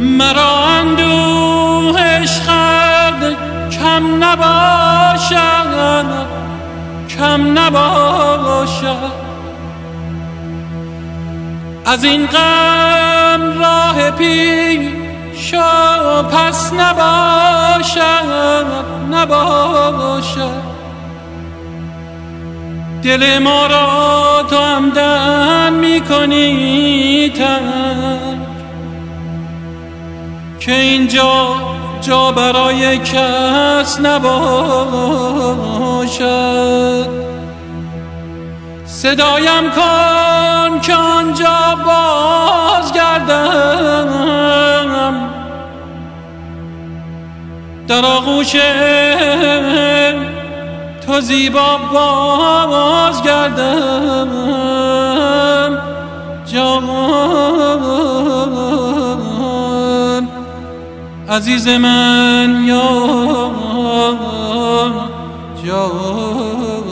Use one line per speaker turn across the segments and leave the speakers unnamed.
مرا اندوهش خرد کم نباشد، کم نباشد. از این غم راه پیش و پس نباشد، نباشد. دل ما را تو همدم می‌کنی تنگ، که اینجا جا برای کس نباشد. صدایم کن که آنجا بازگردم، در آغوش تو زیبا بازگردم. جان عزیز من یا جان.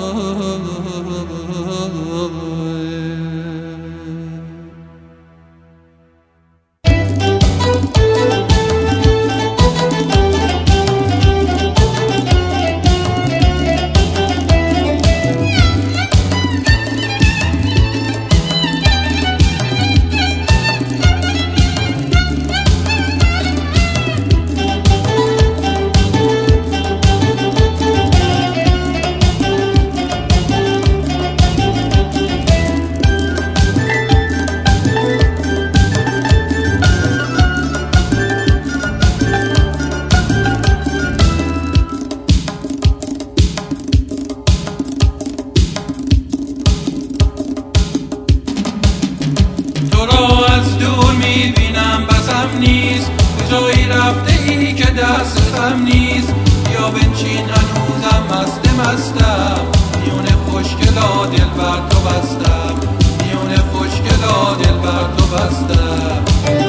تو را از دور میبینم بسم نیست، به جایی رفته ای که دستم نیست. بیا بنشین هنوزم مستم، میون خوشگلا دل بر تو بستم، میون خوشگلا دل بر تو بستم.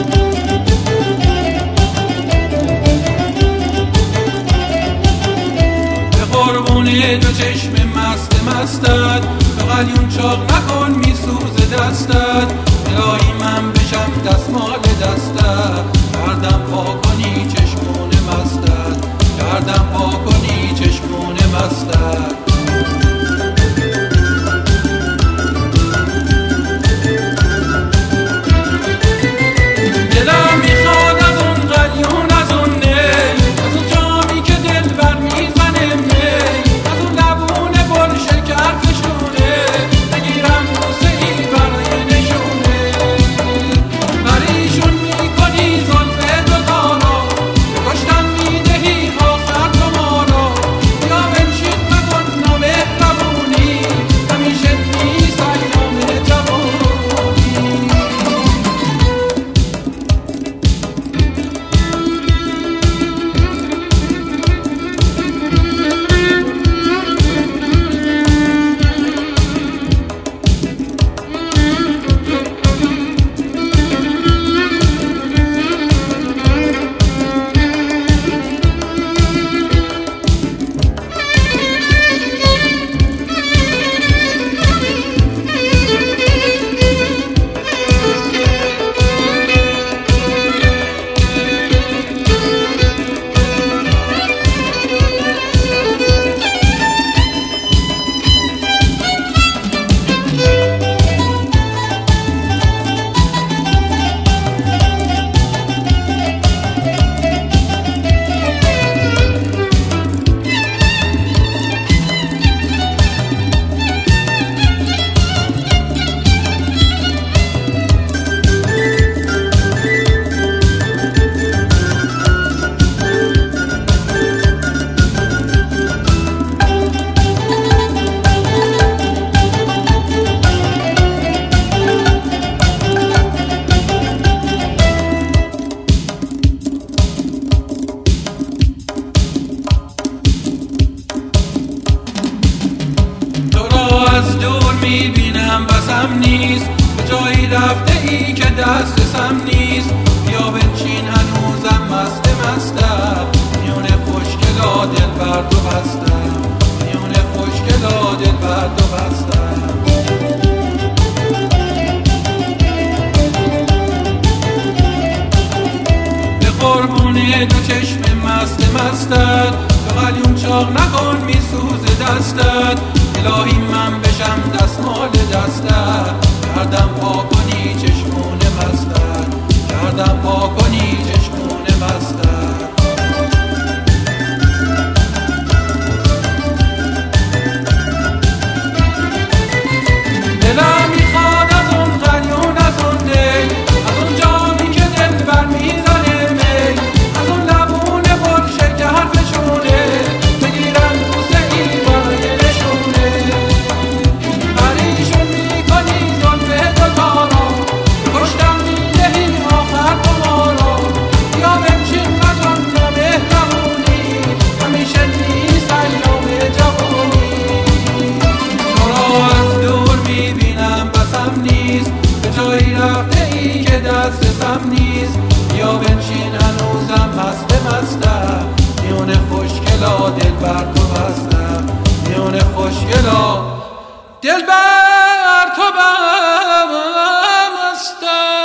به قربونه دو چشم مستت، تو قلیون چاق نکن میسوز دستت. الهی من بشم دستمال دستت، کردم پا کنی چشمون مستت، کردم پا کنی چشمون مستت. دلم میخواد از اون قلیون، از اون نی، از اون جامی که دل بر میزنه می، از اون لبون پر شکر فشونه، بگیرم بوسه ای برای نشونه. پریشون میکنی زلف دوتا را، دو چشم مستت به قلیون چاق نکن میسوزه دستت الهی من بشم دستمال دستت کردم پا کنی چشمون مستت کردم پا کنی چشمون مستت دلم میخواد از اون قلیون از اون دی از اون جامی که دل بر میزنه می از اون لبون پر شکر حرفشونه بگیرم بوسه ای برای نشونه پریشون میکنی زلف دوتا رو کشتم میدهی آخر قمارو یا بمچین نکن نامهربونی همیشه نیست ایام جوونی تو را از دور میبینم بسم نیست به جایی رفته ای که دستم نیست یا بنشین هنوزم مستم میون خوشگلا دل بر تو بستم میون خوشگلا دل بر تو بستم